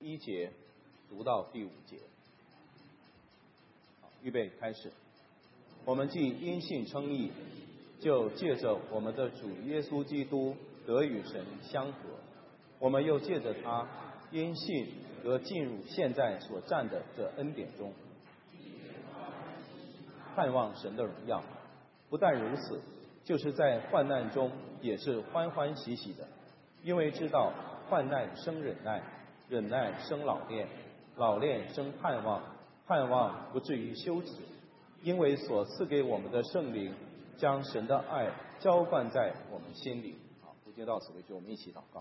1节读到第5节。好，预备开始。我们既因信称义，就借着我们的主耶稣基督得与神相合，我们又借着他因信得进入现在所站的这恩典中，盼望神的荣耀。不但如此，就是在患难中也是欢欢喜喜的，因为知道患难生忍耐，忍耐生老练，老练生盼望，盼望不至于羞耻，因为所赐给我们的圣灵将神的爱浇灌在我们心里。好，读经到此为止，我们一起祷告。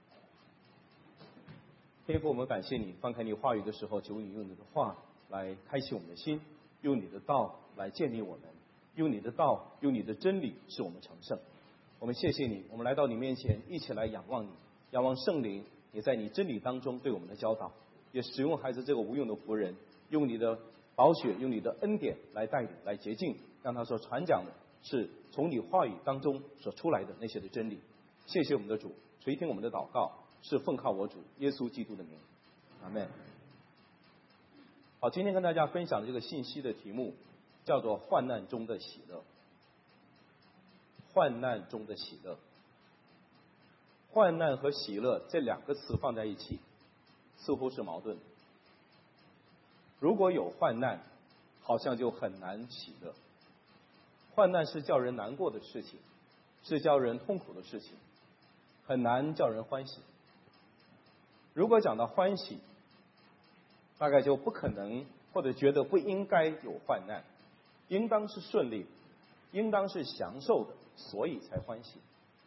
天父，我们感谢你，翻开你话语的时候，求你用你的话来开启我们的心，用你的道来建立我们，用你的道，用你的真理使我们成圣。我们谢谢你，我们来到你面前，一起来仰望你，仰望圣灵也在你真理当中对我们的教导，也使用孩子这个无用的仆人，用你的宝血，用你的恩典来带领，来洁净，让他所传讲的是从你话语当中所出来的那些的真理。谢谢我们的主，垂听我们的祷告，是奉靠我主耶稣基督的名，阿们。好，今天跟大家分享的这个信息的题目叫做患难中的喜乐。患难中的喜乐，患难和喜乐这2个词放在一起似乎是矛盾的。如果有患难，好像就很难喜乐。患难是叫人难过的事情，是叫人痛苦的事情，很难叫人欢喜。如果讲到欢喜，大概就不可能或者觉得不应该有患难，应当是顺利，应当是享受的，所以才欢喜。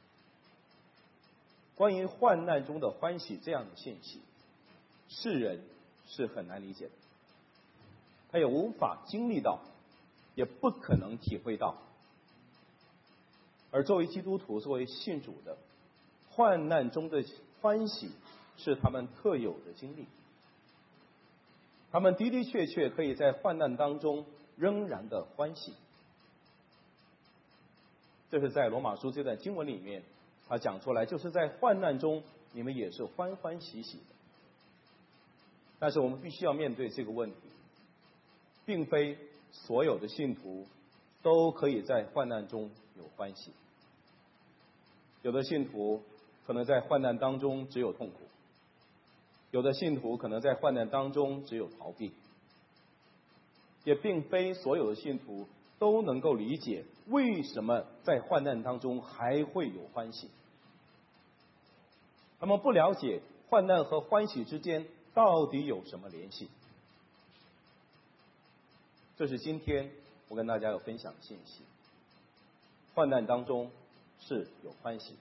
关于患难中的欢喜这样的信息，世人是很难理解的，他也无法经历到，也不可能体会到。而作为基督徒，作为信主的，患难中的欢喜是他们特有的经历，他们的的确确可以在患难当中仍然的欢喜。这是在罗马书这段经文里面他讲出来，就是在患难中你们也是欢欢喜喜的。但是我们必须要面对这个问题，并非所有的信徒都可以在患难中有欢喜。有的信徒可能在患难当中只有痛苦，有的信徒可能在患难当中只有逃避，也并非所有的信徒都能够理解为什么在患难当中还会有欢喜。他们不了解患难和欢喜之间到底有什么联系。这是今天我跟大家要分享的信息。患难当中是有欢喜的。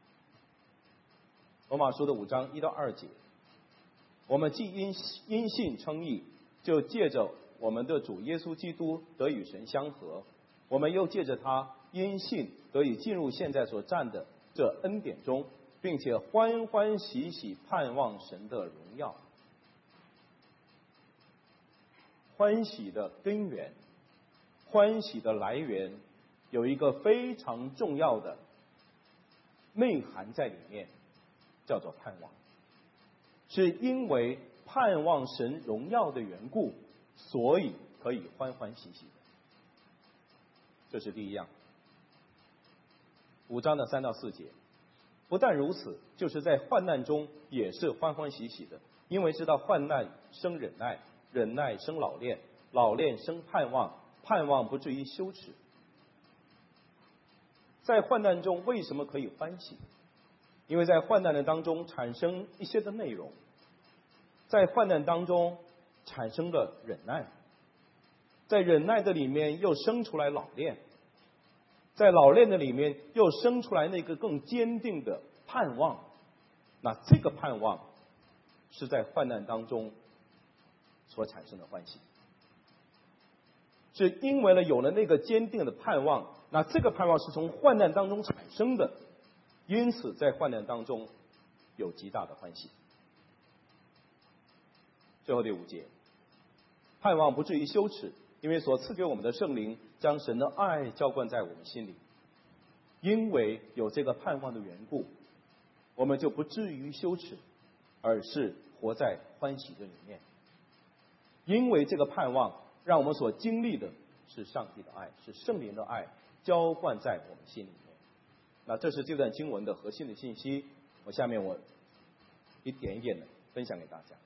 罗马书的5章1到2节，我们既因信称义，就借着我们的主耶稣基督得与神相合，我们又借着他因信得以进入现在所站的这恩典中，并且欢欢喜喜盼望神的荣耀。欢喜的根源，欢喜的来源，有一个非常重要的内涵在里面，叫做盼望。是因为盼望神荣耀的缘故，所以可以欢欢喜喜的。这是第一样。5章的3到4节，不但如此，就是在患难中也是欢欢喜喜的，因为知道患难生忍耐，忍耐生老练，老练生盼望，盼望不至于羞耻。在患难中为什么可以欢喜？因为在患难的当中产生一些的内容，在患难当中产生了忍耐，在忍耐的里面又生出来老练，在老练的里面又生出来那个更坚定的盼望。那这个盼望是在患难当中所产生的欢喜，是因为有了那个坚定的盼望，那这个盼望是从患难当中产生的，因此在患难当中有极大的欢喜。最后第5节，盼望不至于羞耻，因为所赐给我们的圣灵将神的爱浇灌在我们心里。因为有这个盼望的缘故，我们就不至于羞耻，而是活在欢喜的里面。因为这个盼望，让我们所经历的是上帝的爱，是圣灵的爱浇灌在我们心里面。那这是这段经文的核心的信息。下面我一点一点的分享给大家。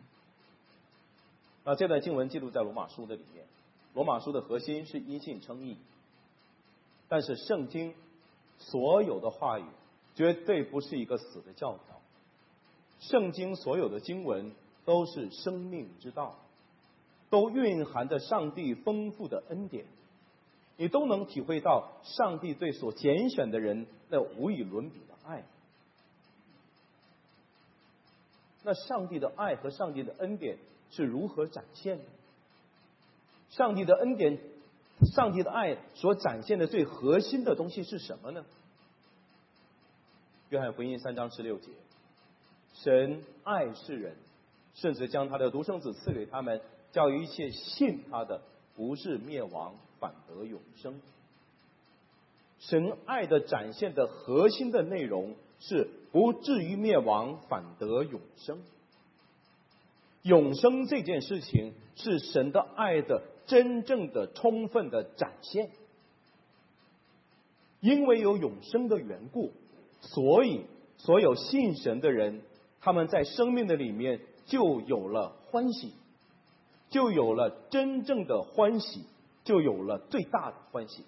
那这段经文记录在罗马书的里面。罗马书的核心是因信称义，但是圣经所有的话语绝对不是一个死的教条。圣经所有的经文都是生命之道，都蕴含着上帝丰富的恩典，你都能体会到上帝对所拣选的人那无与伦比的爱。那上帝的爱和上帝的恩典是如何展现的？上帝的恩典，上帝的爱所展现的最核心的东西是什么呢？约翰福音3章16节，神爱世人，甚至将他的独生子赐给他们，叫一切信他的不是灭亡，反得永生。神爱的展现的核心的内容是不至于灭亡，反得永生。永生这件事情是神的爱的真正的充分的展现。因为有永生的缘故，所以所有信神的人，他们在生命的里面就有了欢喜，就有了真正的欢喜，就有了最大的欢喜。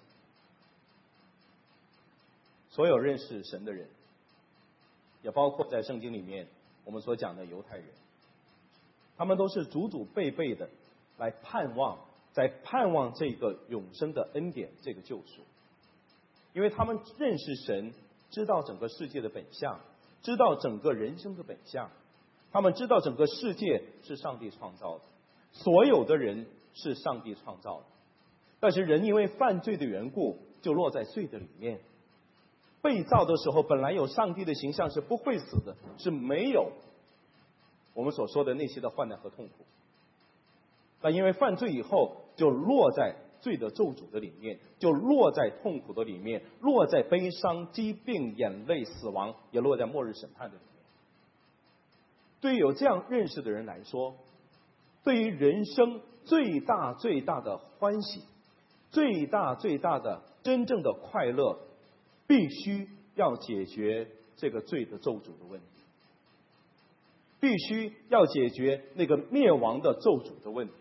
所有认识神的人，也包括在圣经里面我们所讲的犹太人，他们都是祖祖辈辈的来盼望，在盼望这个永生的恩典，这个救赎。因为他们认识神，知道整个世界的本相，知道整个人生的本相，他们知道整个世界是上帝创造的，所有的人是上帝创造的。但是人因为犯罪的缘故，就落在罪的里面。被造的时候，本来有上帝的形象，是不会死的，是没有我们所说的那些的患难和痛苦。但因为犯罪以后，就落在罪的咒诅的里面，就落在痛苦的里面，落在悲伤、疾病、眼泪、死亡，也落在末日审判的里面。对于有这样认识的人来说，对于人生最大最大的欢喜，最大最大的真正的快乐，必须要解决这个罪的咒诅的问题，必须要解决那个灭亡的咒诅的问题。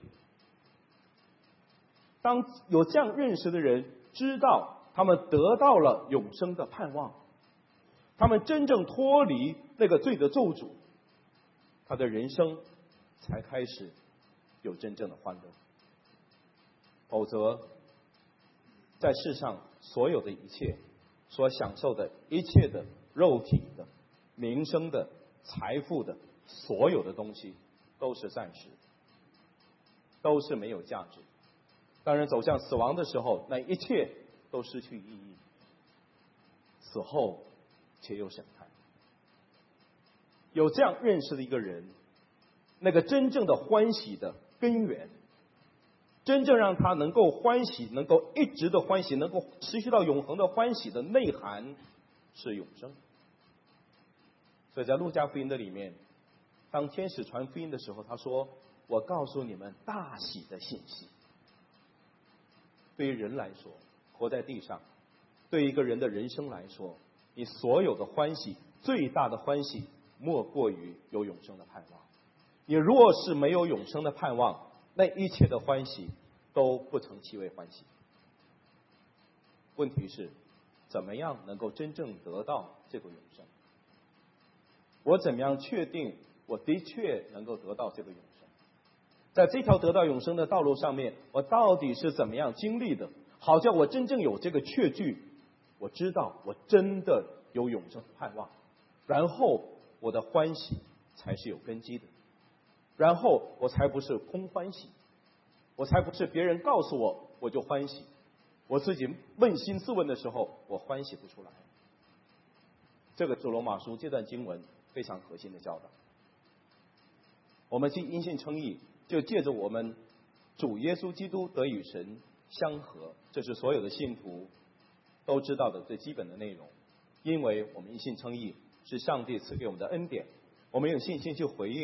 当有这样认识的人知道他们得到了永生的盼望，他们真正脱离那个罪的咒诅，他的人生才开始有真正的欢乐。否则在世上所有的一切所享受的一切的肉体的、名声的、财富的，所有的东西都是暂时，都是没有价值。当然走向死亡的时候，那一切都失去意义，死后且有审判。有这样认识的一个人，那个真正的欢喜的根源，真正让他能够欢喜，能够一直的欢喜，能够持续到永恒的欢喜的内涵是永生。所以在路加福音的里面，当天使传福音的时候，他说：我告诉你们大喜的信息。对于人来说，活在地上，对于一个人的人生来说，你所有的欢喜，最大的欢喜莫过于有永生的盼望。你若是没有永生的盼望，那一切的欢喜都不成其为欢喜。问题是怎么样能够真正得到这个永生？我怎么样确定我的确能够得到这个永生？在这条得到永生的道路上面，我到底是怎么样经历的？好叫我真正有这个确据，我知道我真的有永生的盼望，然后我的欢喜才是有根基的，然后我才不是空欢喜，我才不是别人告诉我我就欢喜，我自己扪心自问的时候我欢喜不出来。这个是罗马书这段经文非常核心的教导。我们既因信称义，就借着我们主耶稣基督得与神相合，这是所有的信徒都知道的最基本的内容。因为我们因信称义是上帝赐给我们的恩典，我们有信心去回应，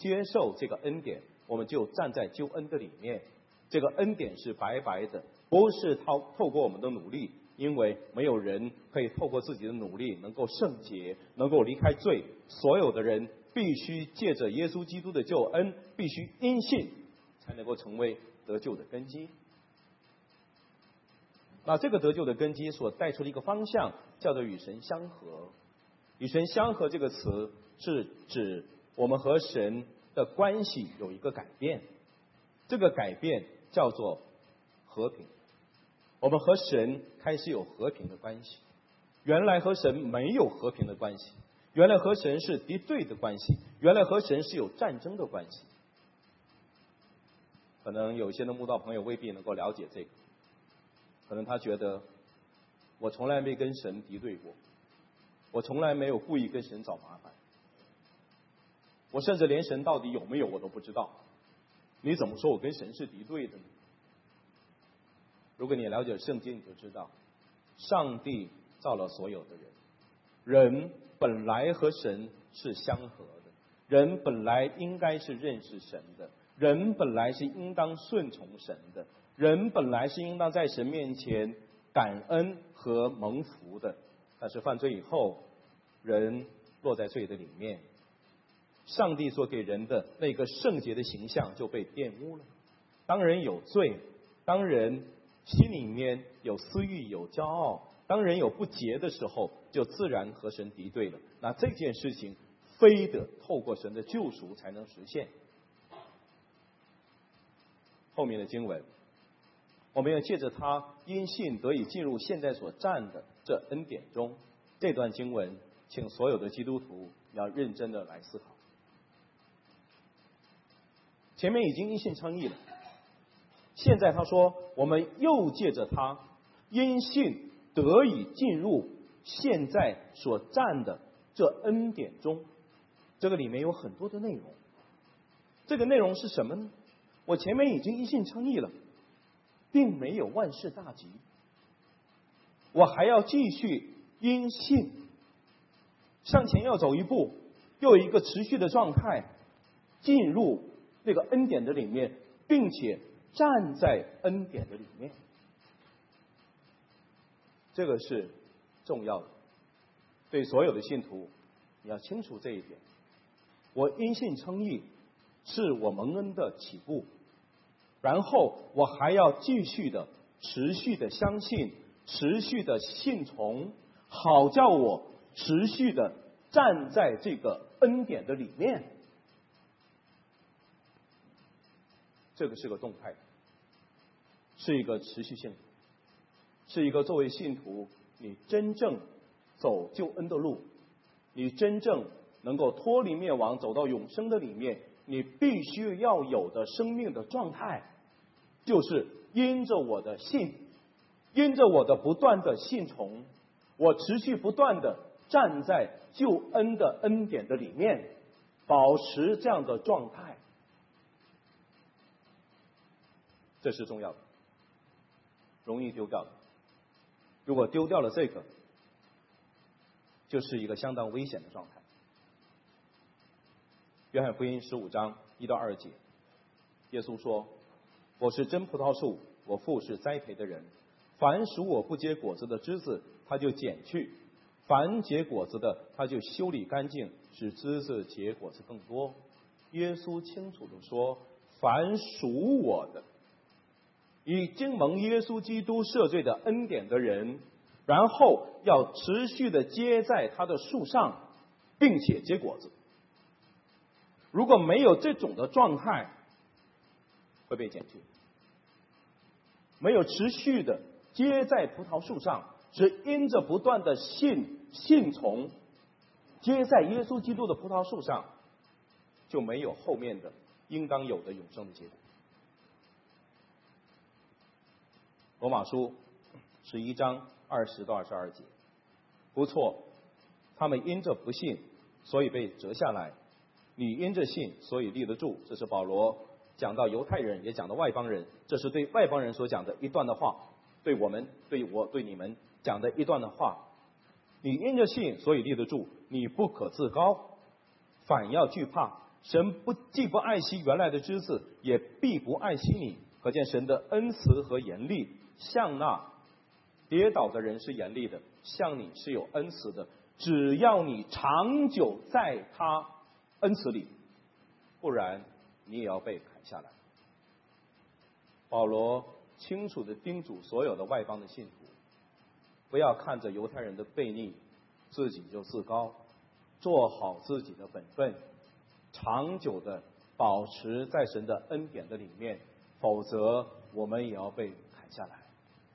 接受这个恩典，我们就站在救恩的里面。这个恩典是白白的，不是透过我们的努力，因为没有人可以透过自己的努力能够圣洁，能够离开罪。所有的人必须借着耶稣基督的救恩，必须因信才能够成为得救的根基。那这个得救的根基所带出的一个方向，叫做与神相合。与神相合这个词是指我们和神的关系有一个改变，这个改变叫做和平。我们和神开始有和平的关系，原来和神没有和平的关系，原来和神是敌对的关系，原来和神是有战争的关系。可能有些的慕道朋友未必能够了解这个，可能他觉得我从来没跟神敌对过，我从来没有故意跟神找麻烦，我甚至连神到底有没有我都不知道，你怎么说我跟神是敌对的呢？如果你了解圣经，你就知道上帝造了所有的人，人本来和神是相合的，人本来应该是认识神的，人本来是应当顺从神的，人本来是应当在神面前感恩和蒙福的。但是犯罪以后，人落在罪的里面，上帝所给人的那个圣洁的形象就被玷污了。当人有罪，当人心里面有私欲有骄傲，当人有不洁的时候，就自然和神敌对了。那这件事情非得透过神的救赎才能实现。后面的经文，我们要借着它因信得以进入现在所站的这恩典中。这段经文请所有的基督徒要认真的来思考。前面已经因信称义了，现在他说我们又借着它因信得以进入现在所站的这恩典中。这个里面有很多的内容，这个内容是什么呢？我前面已经因信称义了，并没有万事大吉，我还要继续因信向前要走一步，又有一个持续的状态进入那个恩典的里面，并且站在恩典的里面。这个是重要的，对所有的信徒你要清楚这一点。我因信称义是我蒙恩的起步，然后我还要继续的持续的相信，持续的信从，好叫我持续的站在这个恩典的里面。这个是个动态，是一个持续性，是一个作为信徒你真正走救恩的路，你真正能够脱离灭亡走到永生的里面，你必须要有的生命的状态，就是因着我的信，因着我的不断的信从，我持续不断的站在救恩的恩典的里面，保持这样的状态。这是重要的，容易丢掉的。如果丢掉了这个，就是一个相当危险的状态。约翰福音15章1到2节，耶稣说：我是真葡萄树，我父是栽培的人，凡属我不结果子的枝子他就剪去，凡结果子的他就修理干净，使枝子结果子更多。耶稣清楚地说，凡属我的，已经蒙耶稣基督赦罪的恩典的人，然后要持续的结在他的树上，并且结果子。如果没有这种的状态，会被剪去。没有持续的结在葡萄树上，是因着不断的信从，结在耶稣基督的葡萄树上，就没有后面的应当有的永生的结果。罗马书11章20到22节，不错，他们因着不信，所以被折下来；你因着信，所以立得住。这是保罗讲到犹太人，也讲到外邦人，这是对外邦人所讲的一段的话，对我们、对我、对你们讲的一段的话。你因着信，所以立得住，你不可自高，反要惧怕， 神既不爱惜原来的枝子，也必不爱惜你。可见神的恩慈和严厉，向那跌倒的人是严厉的，向你是有恩慈的。只要你长久在他恩慈里，不然你也要被砍下来。保罗清楚地叮嘱所有的外邦的信徒，不要看着犹太人的悖逆，自己就自高，做好自己的本分，长久的保持在神的恩典的里面，否则我们也要被砍下来。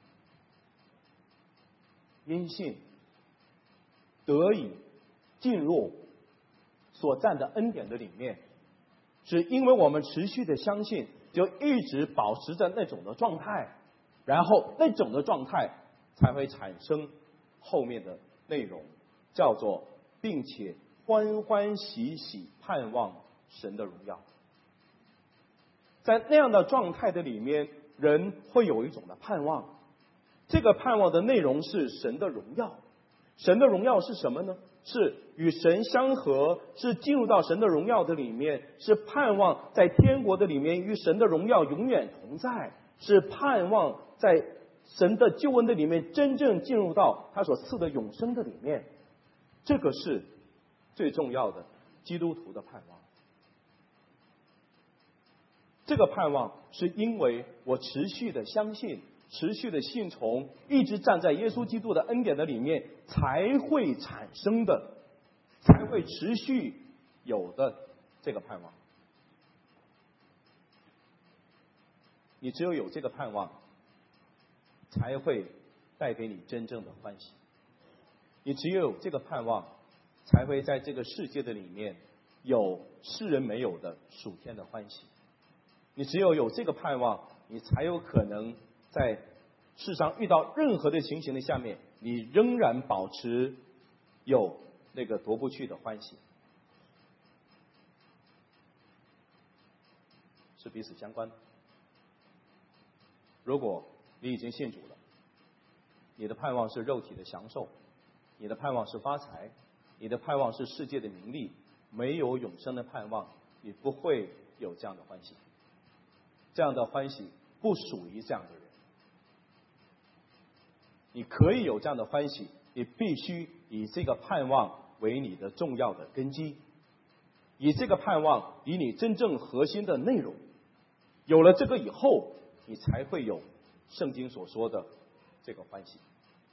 因信得以进入所占的恩典的里面，是因为我们持续的相信，就一直保持着那种的状态，然后那种的状态才会产生后面的内容，叫做并且欢欢喜喜盼望神的荣耀。在那样的状态的里面，人会有一种的盼望，这个盼望的内容是神的荣耀。神的荣耀是什么呢？是与神相合，是进入到神的荣耀的里面，是盼望在天国的里面与神的荣耀永远同在，是盼望在神的救恩的里面真正进入到他所赐的永生的里面。这个是最重要的基督徒的盼望。这个盼望是因为我持续的相信，持续的信从，一直站在耶稣基督的恩典的里面才会产生的，才会持续有的这个盼望。你只有有这个盼望，才会带给你真正的欢喜。你只有这个盼望，才会在这个世界的里面有世人没有的属天的欢喜。你只有有这个盼望，你才有可能在世上遇到任何的情形的下面，你仍然保持有那个夺不去的欢喜，是彼此相关的。如果你已经信主了，你的盼望是肉体的享受，你的盼望是发财，你的盼望是世界的名利，没有永生的盼望，你不会有这样的欢喜。这样的欢喜不属于这样的人。你可以有这样的欢喜，你必须以这个盼望为你的重要的根基，以这个盼望以你真正核心的内容。有了这个以后，你才会有圣经所说的这个欢喜。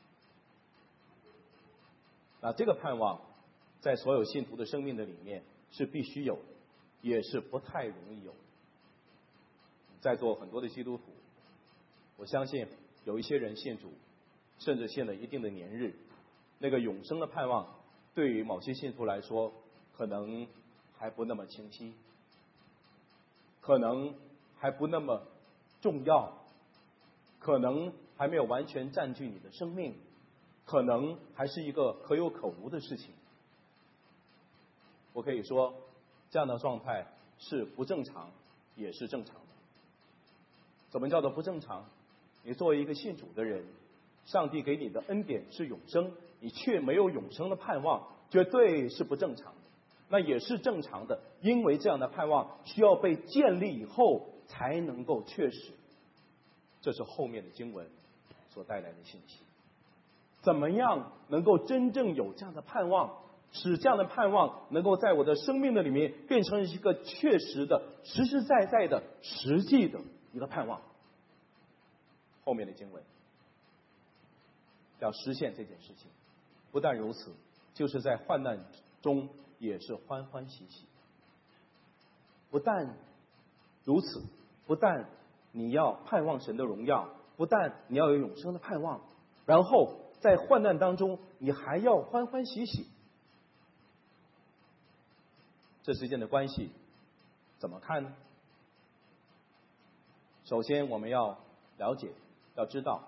那这个盼望在所有信徒的生命的里面是必须有的，也是不太容易有的。在座很多的基督徒，我相信有一些人信主，甚至信了一定的年日，那个永生的盼望对于某些信徒来说可能还不那么清晰，可能还不那么重要，可能还没有完全占据你的生命，可能还是一个可有可无的事情。我可以说这样的状态是不正常也是正常的。怎么叫做不正常？你作为一个信主的人，上帝给你的恩典是永生，你却没有永生的盼望，绝对是不正常的。那也是正常的，因为这样的盼望需要被建立以后才能够确实。这是后面的经文所带来的信息。怎么样能够真正有这样的盼望，使这样的盼望能够在我的生命的里面变成一个确实的、实实在在的、实际的一个盼望？后面的经文要实现这件事情。不但如此，就是在患难中也是欢欢喜喜。不但如此，不但你要盼望神的荣耀，不但你要有永生的盼望，然后在患难当中你还要欢欢喜喜。这之间的关系怎么看呢？首先我们要了解，要知道，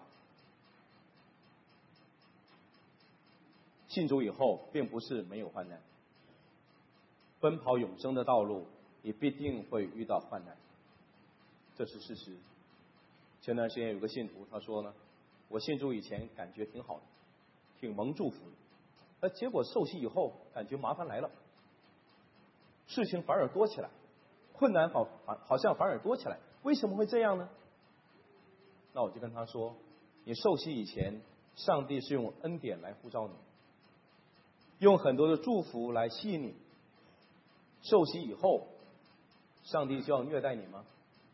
信主以后并不是没有患难，奔跑永生的道路也必定会遇到患难，这是事实。前段时间有个信徒他说呢，我信主以前感觉挺好的，挺蒙祝福的，结果受洗以后感觉麻烦来了。 事情反而多起来，困难好像反而多起来。为什么会这样呢？那我就跟他说，你受洗以前，上帝是用恩典来呼召你，用很多的祝福来吸引你。受洗以后，上帝就要虐待你吗？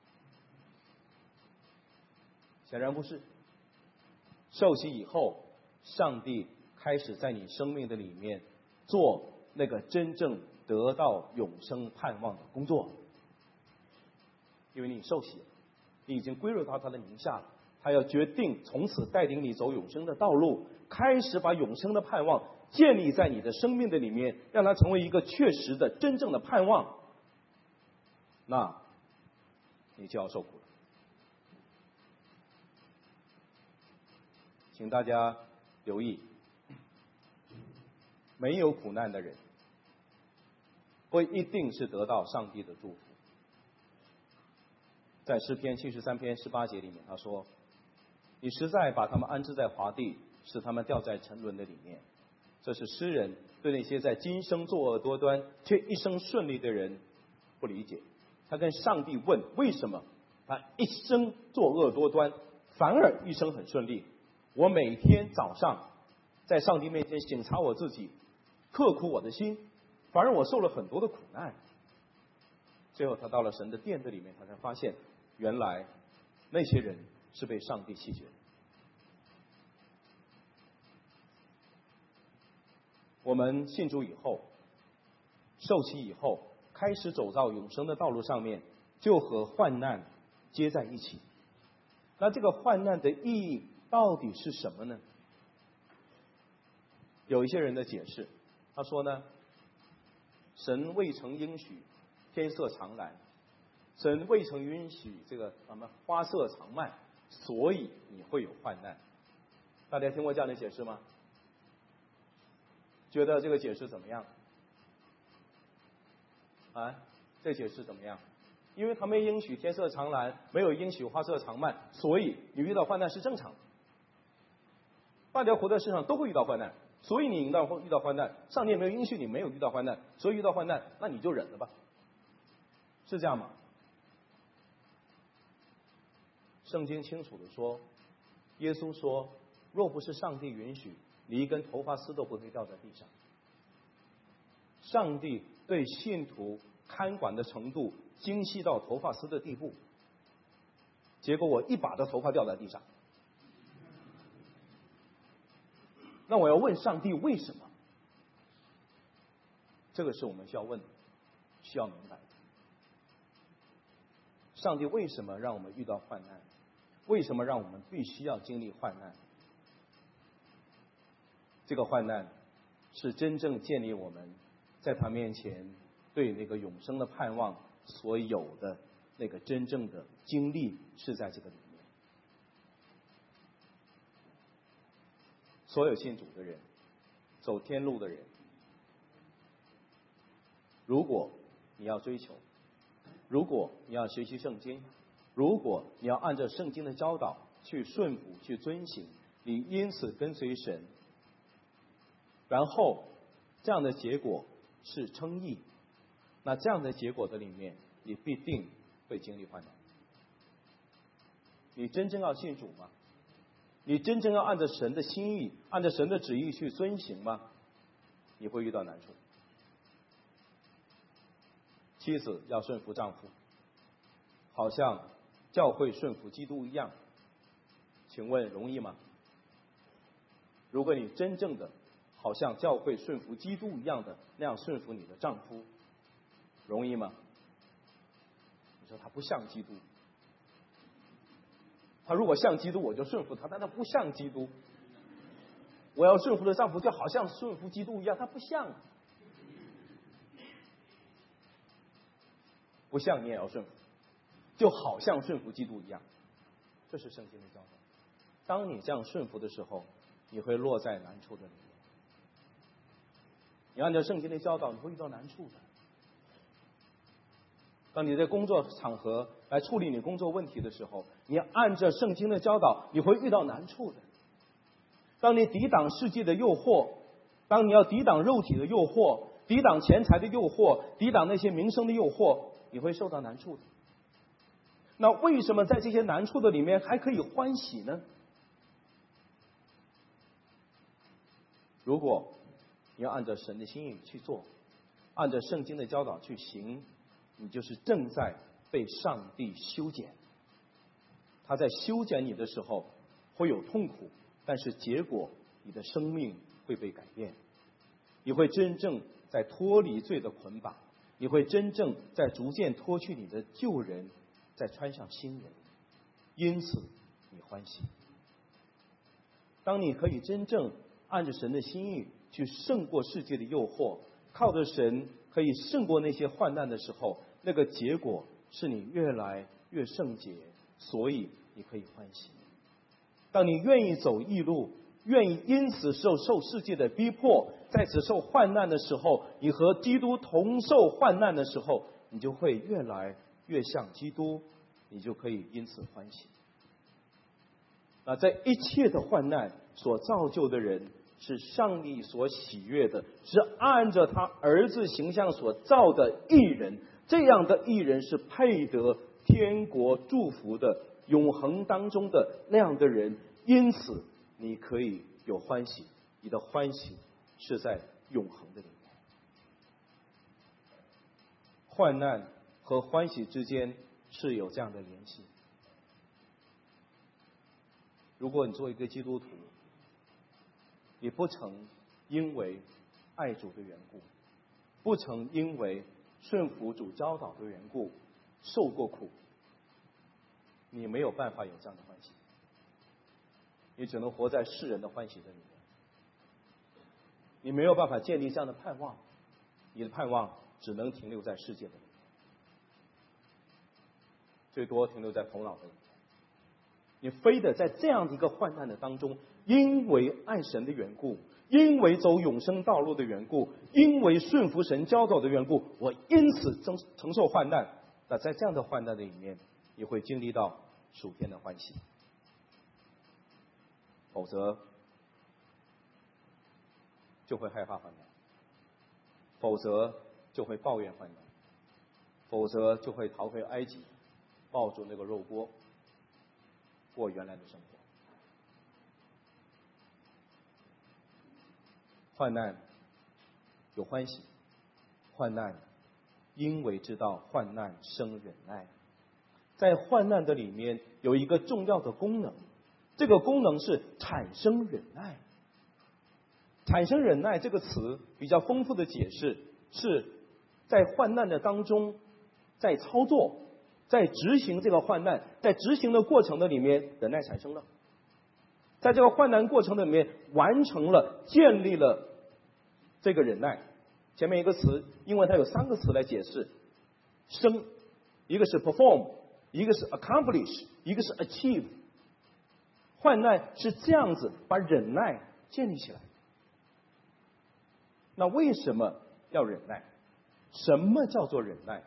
显然不是。受洗以后，上帝开始在你生命的里面做那个真正得到永生盼望的工作。因为你受洗，你已经归入到他的名下了，他要决定从此带领你走永生的道路，开始把永生的盼望建立在你的生命的里面，让它成为一个确实的真正的盼望，那你就要受苦了。请大家留意，没有苦难的人不一定是得到上帝的祝福。在诗篇73篇18节里面，他说，你实在把他们安置在华地，使他们掉在沉沦的里面。这是诗人对那些在今生作恶多端却一生顺利的人不理解。他跟上帝问，为什么他一生作恶多端，反而一生很顺利？我每天早上在上帝面前省察我自己，刻苦我的心，反而我受了很多的苦难。最后他到了神的殿子里面，他才发现原来那些人是被上帝弃绝的。我们信主以后，受洗以后，开始走到永生的道路上面，就和患难接在一起。那这个患难的意义到底是什么呢？有一些人的解释，他说呢，神未曾应许天色常蓝，神未曾允许这个什么花色常漫，所以你会有患难。大家听过这样的解释吗？觉得这个解释怎么样？啊，这解释怎么样？因为他没应许天色常蓝，没有应许花色常漫，所以你遇到患难是正常的。大家活在世上都会遇到患难，所以你遇到患难，上帝没有应许你没有遇到患难，所以遇到患难，那你就忍了吧，是这样吗？圣经清楚的说，耶稣说，若不是上帝允许，你一根头发丝都不会掉在地上。上帝对信徒看管的程度精细到头发丝的地步，结果我一把的头发掉在地上。那我要问上帝为什么？这个是我们需要问的，需要明白的。上帝为什么让我们遇到患难？为什么让我们必须要经历患难？这个患难是真正建立我们在他面前对那个永生的盼望所有的那个真正的经历，是在这个里面。所有信主的人，走天路的人，如果你要追求，如果你要学习圣经，如果你要按照圣经的教导去顺服去遵行，你因此跟随神，然后这样的结果是称义，那这样的结果的里面，你必定会经历患难。你真正要信主吗？你真正要按照神的心意，按照神的旨意去遵行吗？你会遇到难处。妻子要顺服丈夫，好像教会顺服基督一样，请问容易吗？如果你真正的好像教会顺服基督一样的那样顺服你的丈夫，容易吗？你说他不像基督，他如果像基督我就顺服他，但他不像基督。我要顺服的丈夫就好像顺服基督一样，他不像。不像你也要顺服，就好像顺服基督一样，这是圣经的教导。当你这样顺服的时候，你会落在难处的里面。你按照圣经的教导，你会遇到难处的。当你在工作场合来处理你工作问题的时候，你要按照圣经的教导，你会遇到难处的。当你抵挡世界的诱惑，当你要抵挡肉体的诱惑， 抵挡钱财的诱惑，抵挡那些名声的诱惑，你会受到难处的。那为什么在这些难处的里面还可以欢喜呢？如果你要按照神的心意去做，按照圣经的教导去行，你就是正在被上帝修剪。他在修剪你的时候会有痛苦，但是结果你的生命会被改变，你会真正在脱离罪的捆绑，你会真正在逐渐脱去你的旧人，再穿上新人，因此你欢喜。当你可以真正按着神的心意去胜过世界的诱惑，靠着神可以胜过那些患难的时候，那个结果是你越来越圣洁，所以你可以欢喜。当你愿意走义路，愿意因此受世界的逼迫，在此受患难的时候，你和基督同受患难的时候，你就会越来越像基督，你就可以因此欢喜。那在一切的患难所造就的人，是上帝所喜悦的，是按着他儿子形象所造的义人，这样的义人是配得天国祝福的，永恒当中的那样的人，因此你可以有欢喜，你的欢喜是在永恒的里面。患难和欢喜之间是有这样的联系。如果你做一个基督徒，你不曾因为爱主的缘故，不曾因为顺服主教导的缘故受过苦，你没有办法有这样的欢喜，你只能活在世人的欢喜的里面，你没有办法建立这样的盼望，你的盼望只能停留在世界的里面，最多停留在头脑的里面。你非得在这样的一个患难的当中，因为爱神的缘故，因为走永生道路的缘故，因为顺服神教导的缘故，我因此承受患难。那在这样的患难的里面，你会经历到属天的欢喜，否则就会害怕患难，否则就会抱怨患难，否则就会逃回埃及，抱住那个肉锅，过原来的生活。患难有欢喜，患难因为知道患难生忍耐。在患难的里面有一个重要的功能，这个功能是产生忍耐。产生忍耐这个词比较丰富的解释是在患难的当中，在操作，在执行这个患难，在执行的过程的里面，忍耐产生了。在这个患难过程的里面，完成了，建立了这个忍耐。前面一个词，因为它有3个词来解释生，一个是 perform， 一个是 accomplish， 一个是 achieve。患难是这样子把忍耐建立起来。那为什么要忍耐？什么叫做忍耐？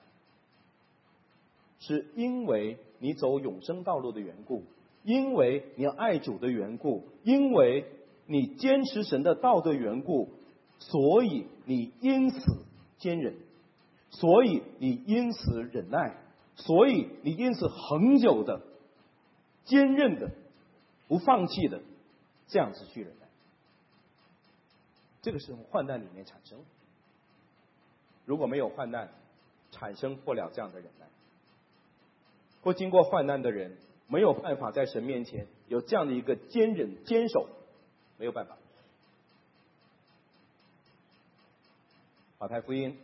是因为你走永生道路的缘故，因为你爱主的缘故，因为你坚持神的道的缘故，所以你因此坚忍，所以你因此忍耐，所以你因此恒久的、坚韧的、不放弃的这样子去忍耐。这个是从患难里面产生。如果没有患难，产生不了这样的忍耐。或经过患难的人，没有办法在神面前有这样的一个坚忍坚守，没有办法。马太福音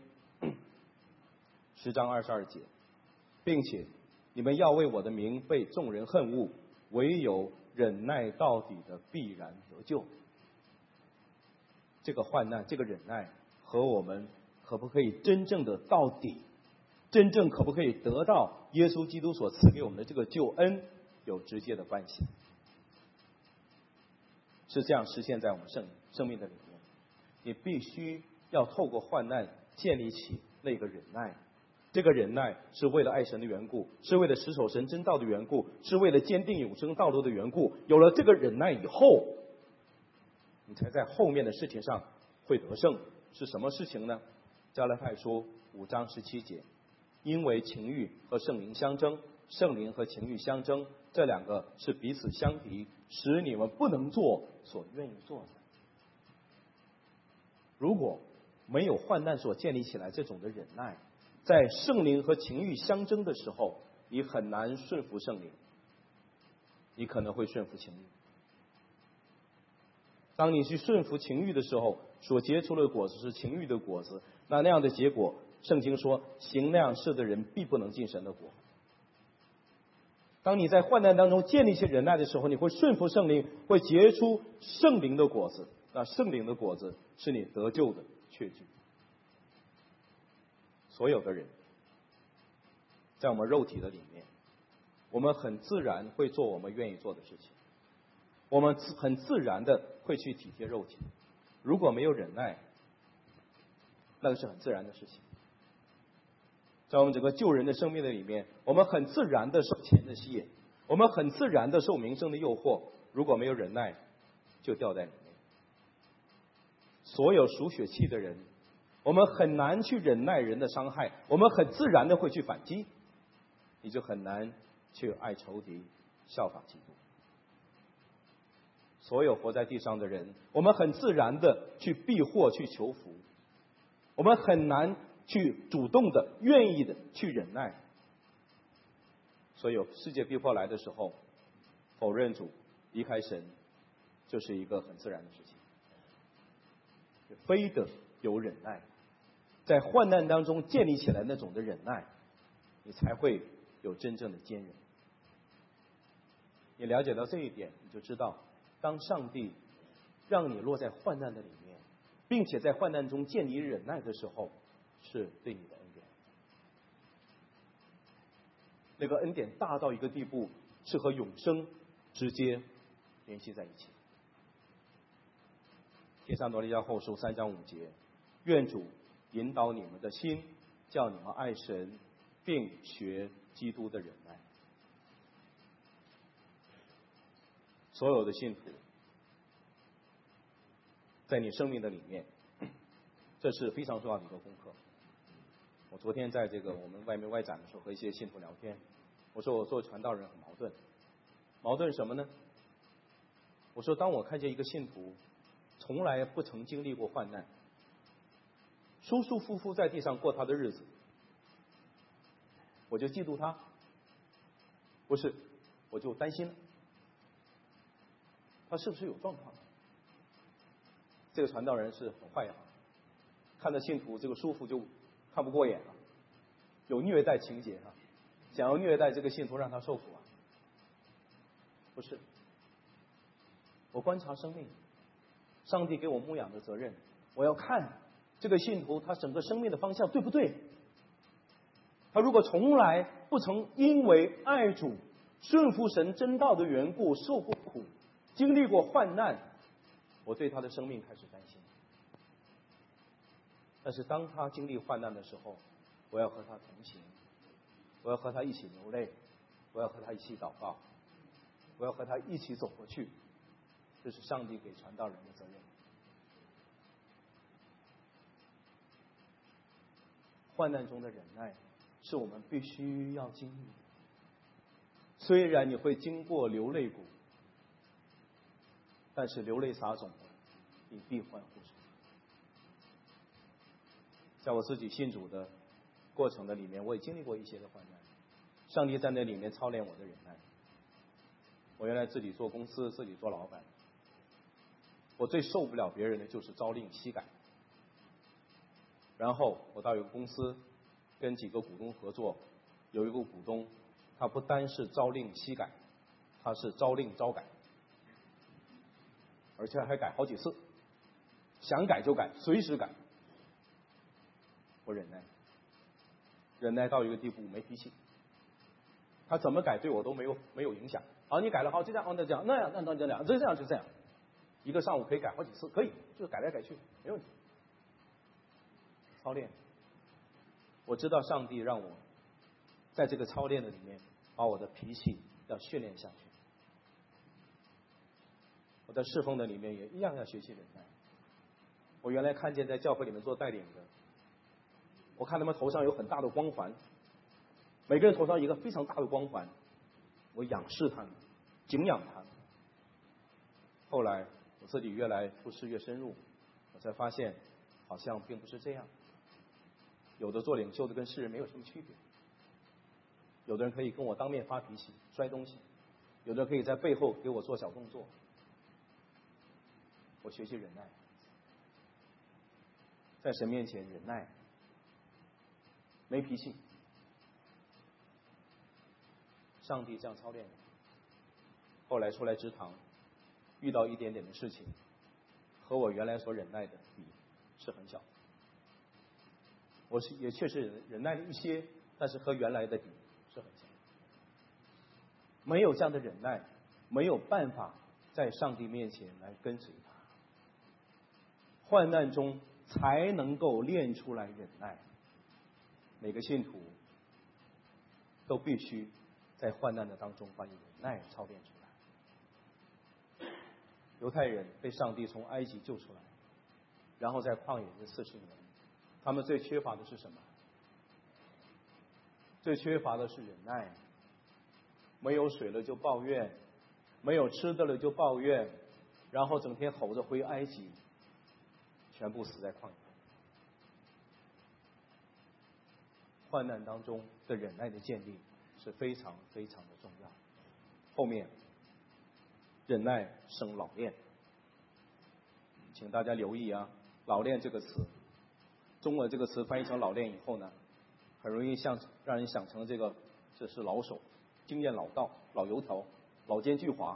10章22节，并且你们要为我的名被众人恨恶，唯有忍耐到底的必然得救。这个患难，这个忍耐和我们可不可以真正的到底，真正可不可以得到耶稣基督所赐给我们的这个救恩有直接的关系，是这样实现在我们生命的里面。你必须要透过患难建立起那个忍耐，这个忍耐是为了爱神的缘故，是为了持守神真道的缘故，是为了坚定永生道路的缘故。有了这个忍耐以后，你才在后面的事情上会得胜。是什么事情呢？ 加拉太书5章17节，因为情欲和圣灵相争，圣灵和情欲相争，这两个是彼此相敌，使你们不能做所愿意做的。如果没有患难所建立起来这种的忍耐，在圣灵和情欲相争的时候，你很难顺服圣灵，你可能会顺服情欲。当你去顺服情欲的时候，所结出的果子是情欲的果子，那样的结果，圣经说行那样事的人必不能进神的国。当你在患难当中建立起忍耐的时候，你会顺服圣灵，会结出圣灵的果子。那圣灵的果子是你得救的确据。所有的人在我们肉体的里面，我们很自然会做我们愿意做的事情，我们很自然的会去体贴肉体。如果没有忍耐，那个是很自然的事情。在我们整个救人的生命的里面，我们很自然的受钱的吸引，我们很自然的受名声的诱惑。如果没有忍耐，就掉在里面。所有属血气的人，我们很难去忍耐人的伤害，我们很自然的会去反击，你就很难去爱仇敌，效法基督。所有活在地上的人，我们很自然的去避祸，去求福，我们很难去主动的、愿意的去忍耐。所以世界逼迫来的时候，否认主、离开神，就是一个很自然的事情。非得有忍耐，在患难当中建立起来那种的忍耐，你才会有真正的坚韧。你了解到这一点，你就知道，当上帝让你落在患难的里面，并且在患难中建立忍耐的时候，是对你的恩典。那个恩典大到一个地步，是和永生直接联系在一起。帖撒罗尼迦后书3章5节，愿主引导你们的心，叫你们爱神，并学基督的忍耐。所有的信徒在你生命的里面，这是非常重要的一个功课。我昨天在这个我们外面外展的时候，和一些信徒聊天，我说我做传道人很矛盾什么呢？我说当我看见一个信徒从来不曾经历过患难，舒舒服服在地上过他的日子，我就嫉妒他，不是，我就担心了，他是不是有状况？这个传道人是很坏呀，看到信徒这个舒服就看不过眼了，有虐待情节啊，想要虐待这个信徒让他受苦啊？不是，我观察生命，上帝给我牧养的责任，我要看这个信徒他整个生命的方向对不对。他如果从来不曾因为爱主、顺服神真道的缘故受过苦、经历过患难，我对他的生命开始担心。但是当他经历患难的时候，我要和他同行，我要和他一起流泪，我要和他一起祷告，我要和他一起走过去。这是上帝给传道人的责任。患难中的忍耐是我们必须要经历的。虽然你会经过流泪谷，但是流泪撒种，你必欢呼声。在我自己信主的过程的里面，我也经历过一些的患难，上帝在那里面操练我的忍耐。我原来自己做公司，自己做老板，我最受不了别人的就是朝令夕改。然后我到一个公司，跟几个股东合作，有一个股东，他不单是朝令夕改，他是朝令朝改，而且还改好几次，想改就改，随时改。我忍耐到一个地步，没脾气。他怎么改对我都没有影响。好，你改了，好，这样，那这样，那样，那这样，这样就这样。一个上午可以改好几次，可以，就是改来改去，没问题。操练，我知道上帝让我在这个操练的里面，把我的脾气要训练下去。我在侍奉的里面也一样要学习忍耐。我原来看见在教会里面做带领的， 我看他们头上有很大的光环，每个人头上一个非常大的光环，我仰视他们，敬仰他们。后来我自己越来处事越深入，我才发现好像并不是这样。有的做领袖的跟世人没有什么区别，有的人可以跟我当面发脾气摔东西，有的人可以在背后给我做小动作。我学习忍耐，在神面前忍耐，没脾气。上帝这样操练我，后来出来职堂，遇到一点点的事情，和我原来所忍耐的比是很小。我也确实忍耐了一些，但是和原来的比是很小。没有这样的忍耐，没有办法在上帝面前来跟随他。患难中才能够练出来忍耐。每个信徒都必须在患难的当中把忍耐操练出来。犹太人被上帝从埃及救出来，然后在旷野这40年，他们最缺乏的是什么？最缺乏的是忍耐。没有水了就抱怨，没有吃的了就抱怨，然后整天吼着回埃及，全部死在旷野。患难当中的忍耐的建立是非常非常的重要。后面忍耐生老练，请大家留意啊，老练这个词，中文这个词翻译成老练以后呢，很容易让人想成这是老手、经验老道、老油条、老奸巨猾，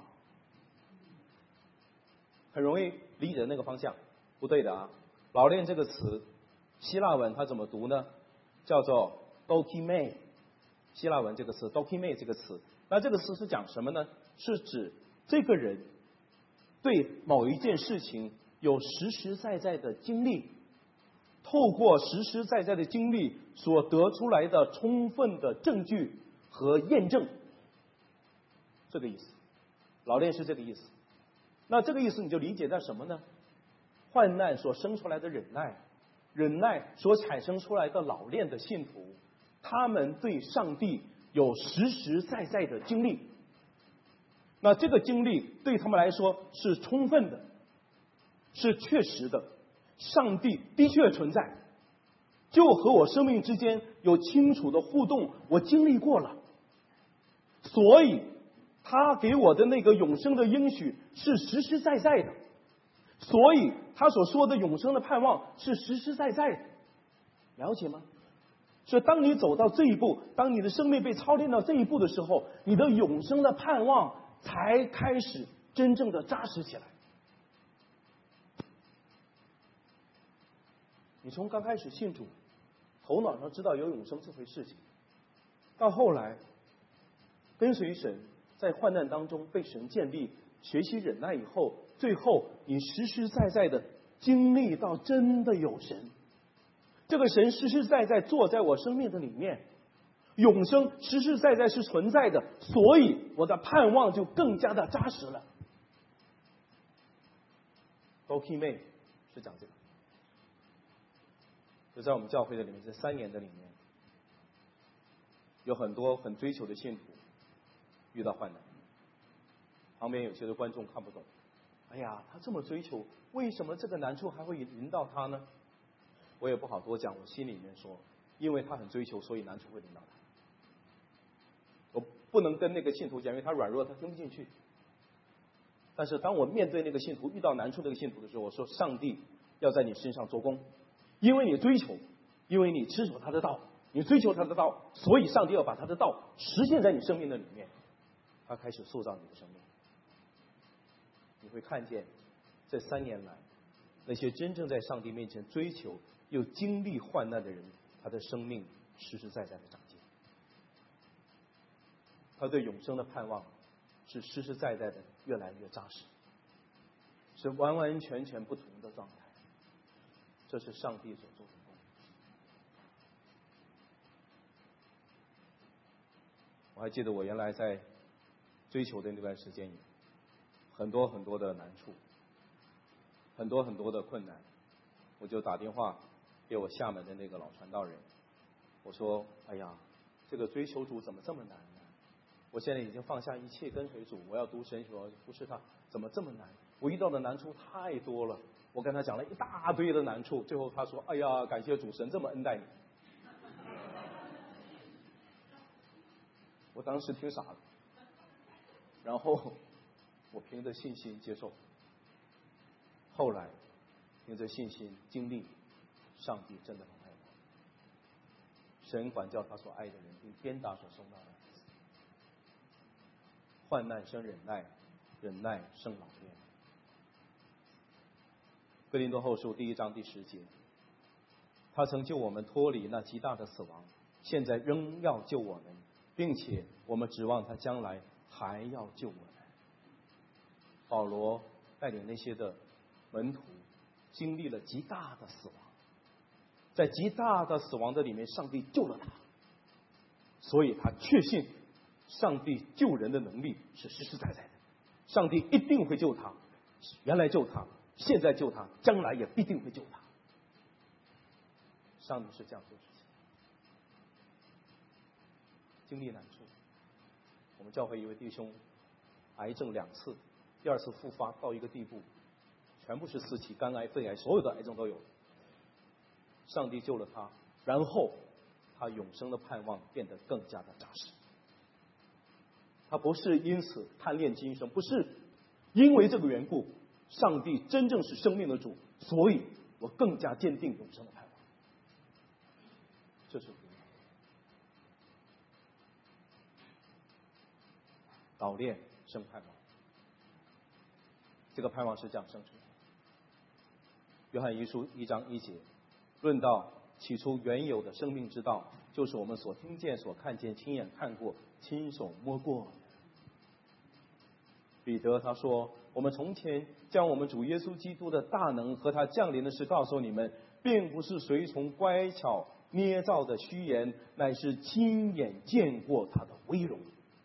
很容易理解那个方向。不对的啊，老练这个词，希腊文它怎么读呢？叫做 dokime， 希腊文这个词 dokime 这个词，那这个词是讲什么呢？是指这个人对某一件事情有实实在在的经历，透过实实在在的经历所得出来的充分的证据和验证，这个意思。老练是这个意思。那这个意思你就理解在什么呢？患难所生出来的忍耐，忍耐所产生出来的老练的信徒，他们对上帝有实实在在的经历。那这个经历对他们来说是充分的，是确实的，上帝的确存在，就和我生命之间有清楚的互动，我经历过了，所以他给我的那个永生的应许是实实在在的，所以他所说的永生的盼望是实实在在的，了解吗？所以当你走到这一步，当你的生命被操练到这一步的时候，你的永生的盼望才开始真正的扎实起来。你从刚开始信主，头脑上知道有永生这回事情，到后来跟随神，在患难当中被神建立，学习忍耐以后，最后你实实在在的经历到真的有神，这个神实实在在坐在我生命的里面，永生实实在在是存在的，所以我的盼望就更加的扎实了。dokime 是讲这个，就在我们教会的里面，这3年的里面，有很多很追求的信徒遇到患难，旁边有些的观众看不懂，哎呀，他这么追求，为什么这个难处还会临到他呢？我也不好多讲，我心里面说，因为他很追求，所以难处会临到他。我不能跟那个信徒讲，因为他软弱，他听不进去。但是当我面对那个信徒遇到难处那个信徒的时候，我说上帝要在你身上做工，因为你追求，因为你持守他的道，你追求他的道，所以上帝要把他的道实现在你生命的里面，他开始塑造你的生命。你会看见这3年来，那些真正在上帝面前追求又经历患难的人，他的生命实实在在的长进，他对永生的盼望是实实在在的越来越扎实，是完完全全不同的状态。这是上帝所做的工。我还记得我原来在追求的那段时间里，很多很多的难处，很多很多的困难，我就打电话给我厦门的那个老传道人， 我说哎呀，这个追求主怎么这么难呢？我现在已经放下一切跟随主，我要读神学，不是他，怎么这么难？我遇到的难处太多了。我跟他讲了一大堆的难处，最后他说哎呀，感谢主，神这么恩待你。我当时听傻了，然后我凭着信心接受，后来凭着信心经历上帝真的很爱我，神管教他所爱的人，并鞭打所生的儿子。患难生忍耐，忍耐生老练。哥林多后书1章10节，他曾救我们脱离那极大的死亡，现在仍要救我们，并且我们指望他将来还要救我们。保罗带领那些的门徒经历了极大的死亡，在极大的死亡的里面，上帝救了他，所以他确信上帝救人的能力是实实在在的，上帝一定会救他，原来救他，现在救他，将来也必定会救他。上帝是这样做事情。经历难处，我们教会一位弟兄癌症2次，第2次复发到一个地步，全部是四期，肝癌、肺癌，所有的癌症都有。上帝救了他，然后他永生的盼望变得更加的扎实。他不是因此贪恋今生，不是因为这个缘故，上帝真正是生命的主，所以我更加坚定永生的盼望。这是老练生盼望，这个盼望是这样生出来的。约翰一书1章1节，论到起初原有的生命之道，就是我们所听见、所看见、亲眼看过、亲手摸过。彼得他说，我们从前将我们主耶稣基督的大能和他降临的事告诉你们，并不是随从乖巧捏造的虚言，乃是亲眼见过他的威荣，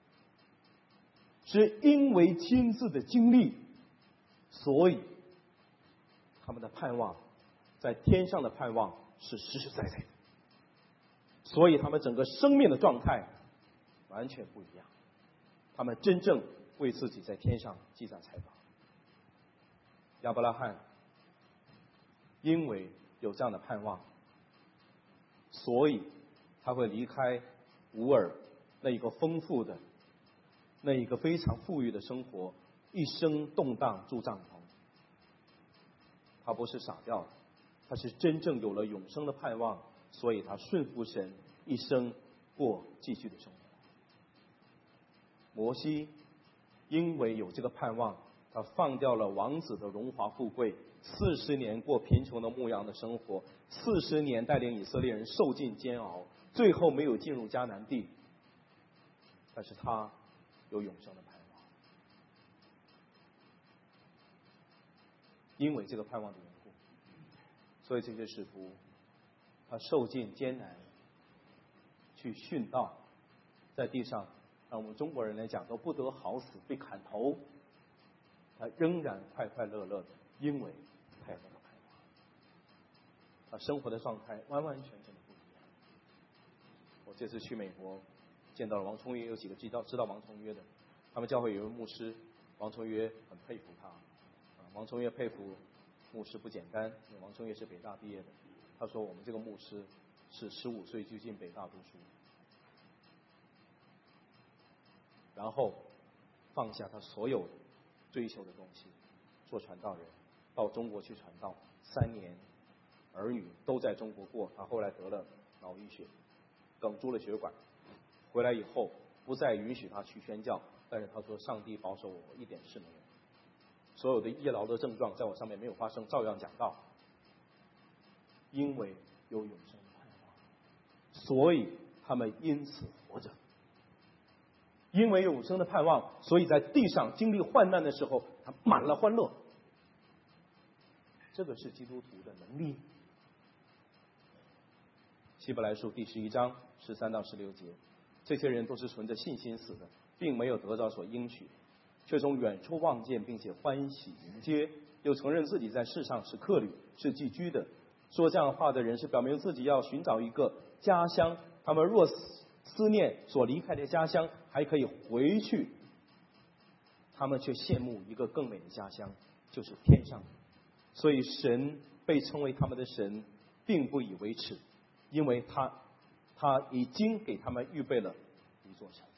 是因为亲自的经历，所以他们的盼望在天上的盼望是实实在在的，所以他们整个生命的状态完全不一样，他们真正为自己在天上积攒财宝。亚伯拉罕因为有这样的盼望，所以他会离开乌尔那一个丰富的、那一个非常富裕的生活，一生动荡住帐篷。他不是傻掉的，他是真正有了永生的盼望，所以他顺服神，一生过继续的生活。摩西因为有这个盼望，他放掉了王子的荣华富贵，40年过贫穷的牧羊的生活，40年带领以色列人受尽煎熬，最后没有进入迦南地，但是他有永生的盼望。因为这个盼望的缘故，所以这些使徒他受尽艰难去殉道，在地上让我们中国人来讲都不得好死，被砍头，他仍然快快乐乐的，因为他有这个盼望。他生活的状态完完全全的不一样。我这次去美国见到了王冲约，有几个知道王冲约的，他们教会有一位牧师，王冲约很佩服他。王冲约佩服牧师不简单，因为王冲约是北大毕业的。他说我们这个牧师是15岁就进北大读书，然后放下他所有追求的东西，做传道人，到中国去传道，3年，儿女都在中国过。他后来得了脑溢血，梗住了血管，回来以后不再允许他去宣教，但是他说上帝保守我，一点事没有，所有的医疗的症状在我上面没有发生，照样讲道。因为有永生的盼望，所以他们因此活着。因为有永生的盼望，所以在地上经历患难的时候，他满了欢乐。这个是基督徒的能力。希伯来书第11章13到16节，这些人都是存着信心死的，并没有得着所应许，却从远处望见，并且欢喜迎接，又承认自己在世上是客旅，是寄居的。说这样话的人是表明自己要寻找一个家乡， 他们若思念所离开的家乡，还可以回去，他们却羡慕一个更美的家乡，就是天上。所以神被称为他们的神，并不以为耻，因为他已经给他们预备了一座城。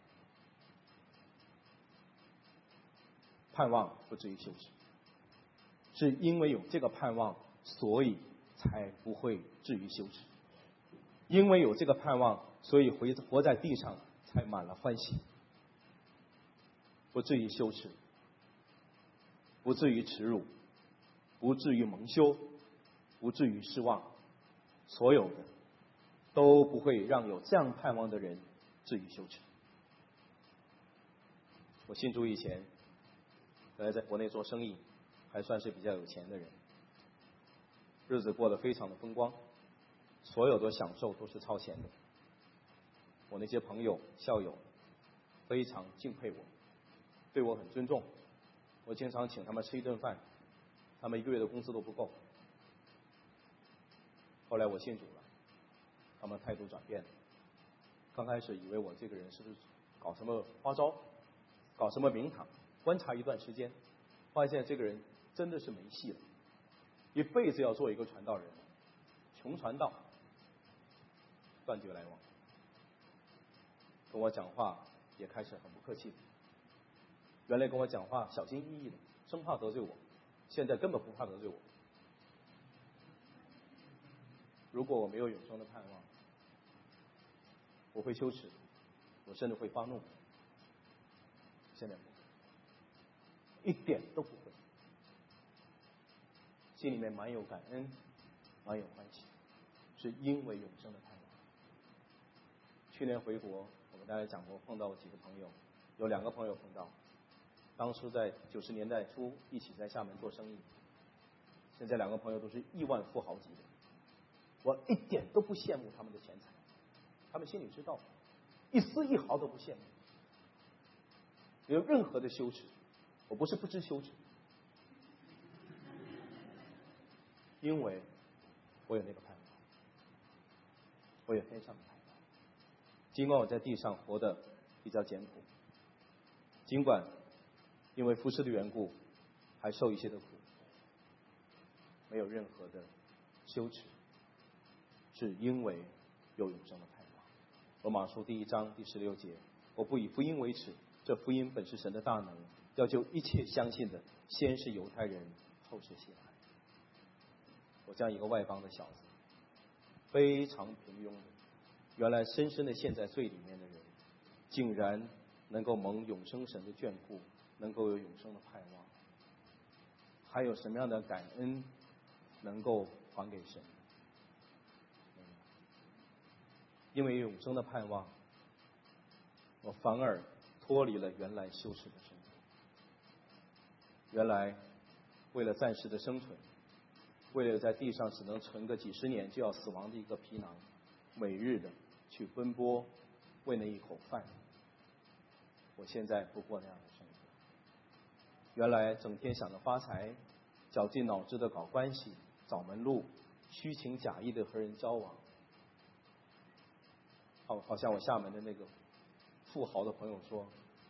盼望不至于羞耻，是因为有这个盼望，所以才不会至于羞耻。因为有这个盼望，所以活在地上才满了欢喜，不至于羞耻，不至于耻辱，不至于蒙羞，不至于失望，所有的都不会让有这样盼望的人至于羞耻。我信主以前，本来在国内做生意，还算是比较有钱的人，日子过得非常的风光，所有的享受都是超前的。我那些朋友校友非常敬佩我，对我很尊重，我经常请他们吃一顿饭，他们一个月的工资都不够。后来我信主了，他们态度转变了。刚开始以为我这个人是不是搞什么花招，搞什么名堂，观察一段时间，发现这个人真的是没戏了，一辈子要做一个传道人，穷传道，断绝来往，跟我讲话也开始很不客气。原来跟我讲话小心翼翼的，生怕得罪我，现在根本不怕得罪我。如果我没有永生的盼望，我会羞耻，我甚至会发怒。现在不会，一点都不会，心里面满有感恩，满有欢喜，是因为永生的盼望。去年回国，我跟大家讲过，碰到几个朋友，有2个朋友碰到，当初在90年代初一起在厦门做生意，现在2个朋友都是亿万富豪级的，我一点都不羡慕他们的钱财，他们心里知道，一丝一毫都不羡慕，没有任何的羞耻。我不是不知羞耻，因为我有那个盼望，我有天上的盼望。尽管我在地上活得比较艰苦，尽管因为服侍的缘故还受一些的苦，没有任何的羞耻，是因为有永生的盼望。罗马书第1章第16节，我不以福音为耻，这福音本是神的大能，要救一切相信的，先是犹太人，后是希腊人。我这样一个外邦的小子，非常平庸的，原来深深的陷在罪里面的人，竟然能够蒙永生神的眷顾，能够有永生的盼望，还有什么样的感恩能够还给神？因为永生的盼望，我反而脱离了原来羞耻的生活。原来为了暂时的生存，为了在地上只能存个几十年就要死亡的一个皮囊，每日的去奔波为那一口饭。我现在不过那样的生活。原来整天想着发财，绞尽脑汁的搞关系，找门路，虚情假意的和人交往。好像我厦门的那个富豪的朋友说，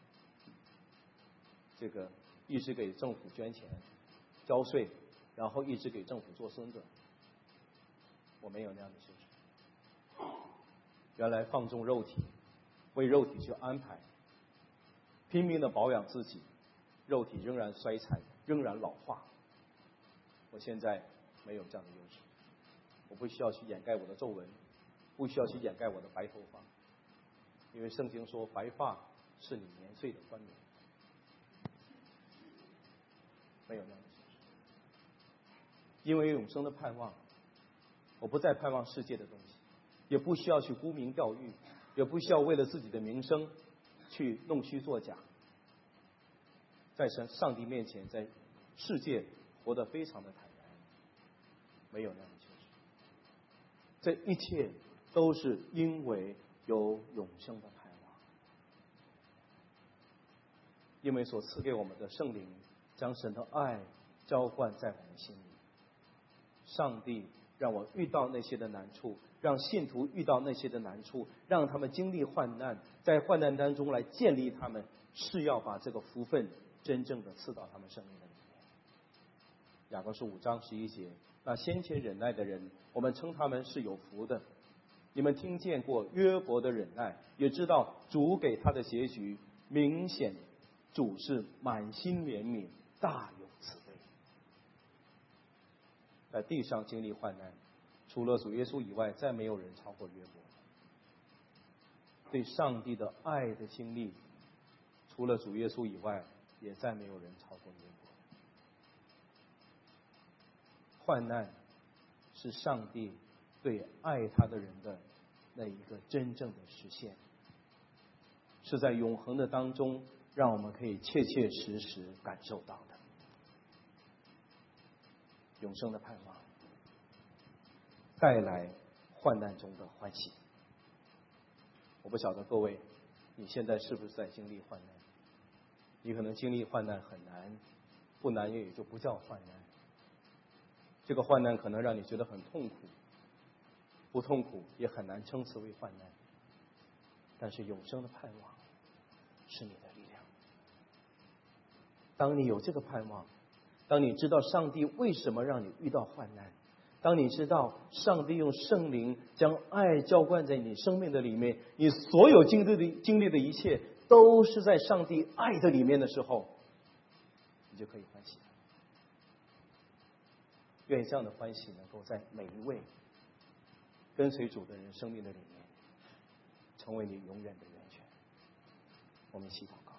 这个一直给政府捐钱交税，然后一直给政府做孙子。我没有那样的羞耻。原来放纵肉体，为肉体去安排，拼命的保养自己，肉体仍然衰残，仍然老化。我现在没有这样的优势，我不需要去掩盖我的皱纹，不需要去掩盖我的白头发，因为圣经说白发是你年岁的冠冕。没有那样的羞耻，因为永生的盼望，我不再盼望世界的东西，也不需要去沽名钓誉，也不需要为了自己的名声去弄虚作假，在上帝面前，在世界活得非常的坦然，没有那样的羞耻。这一切都是因为有永生的盼望，因为所赐给我们的圣灵将神的爱浇灌在我们心里。上帝让我遇到那些的难处， 让信徒遇到那些的难处，让他们经历患难，在患难当中来建立他们，是要把这个福分真正的赐到他们生命的里面。雅各书5章11节，那先前忍耐的人，我们称他们是有福的。你们听见过约伯的忍耐，也知道主给他的结局，明显主是满心怜悯，大有慈悲。在地上经历患难，除了主耶稣以外，再没有人超过约伯。对上帝的爱的经历，除了主耶稣以外，也再没有人超过约伯。患难是上帝对爱他的人的那一个真正的实现，是在永恒的当中，让我们可以切切实实感受到的永生的盼望，带来患难中的欢喜。我不晓得各位，你现在是不是在经历患难？你可能经历患难很难，不难也就不叫患难。这个患难可能让你觉得很痛苦，不痛苦也很难称之为患难。但是永生的盼望是你的力量。当你有这个盼望，当你知道上帝为什么让你遇到患难，当你知道上帝用圣灵将爱浇灌在你生命的里面，你所有经历的一切都是在上帝爱的里面的时候，你就可以欢喜了。愿这样的欢喜能够在每一位跟随主的人生命的里面，成为你永远的源泉。我们一起祷告。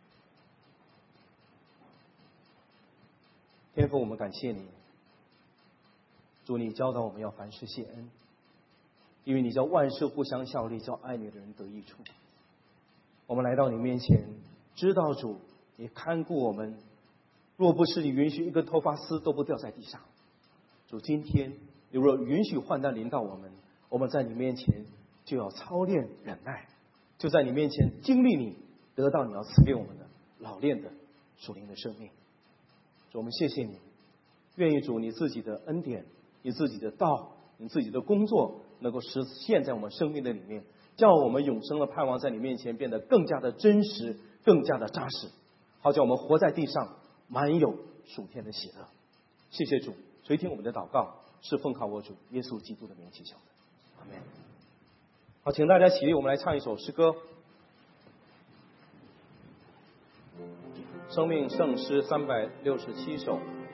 天父，我们感谢你，主，你教导我们要凡事谢恩，因为你叫万事互相效力，叫爱你的人得益处。我们来到你面前，知道主你看顾我们，若不是你允许一根头发丝都不掉在地上，主，今天你若允许患难临到我们，我们在你面前就要操练忍耐，就在你面前经历你，得到你要赐给我们的老练的属灵的生命。主，我们谢谢你，愿意主你自己的恩典，你自己的道，你自己的工作能够实现在我们生命的里面，叫我们永生的盼望在你面前变得更加的真实，更加的扎实，好叫我们活在地上满有属天的喜乐。谢谢主，垂听我们的祷告，是奉靠我主耶稣基督的名祈求的，阿们。好，请大家起立，我们来唱一首诗歌，生命圣诗367首。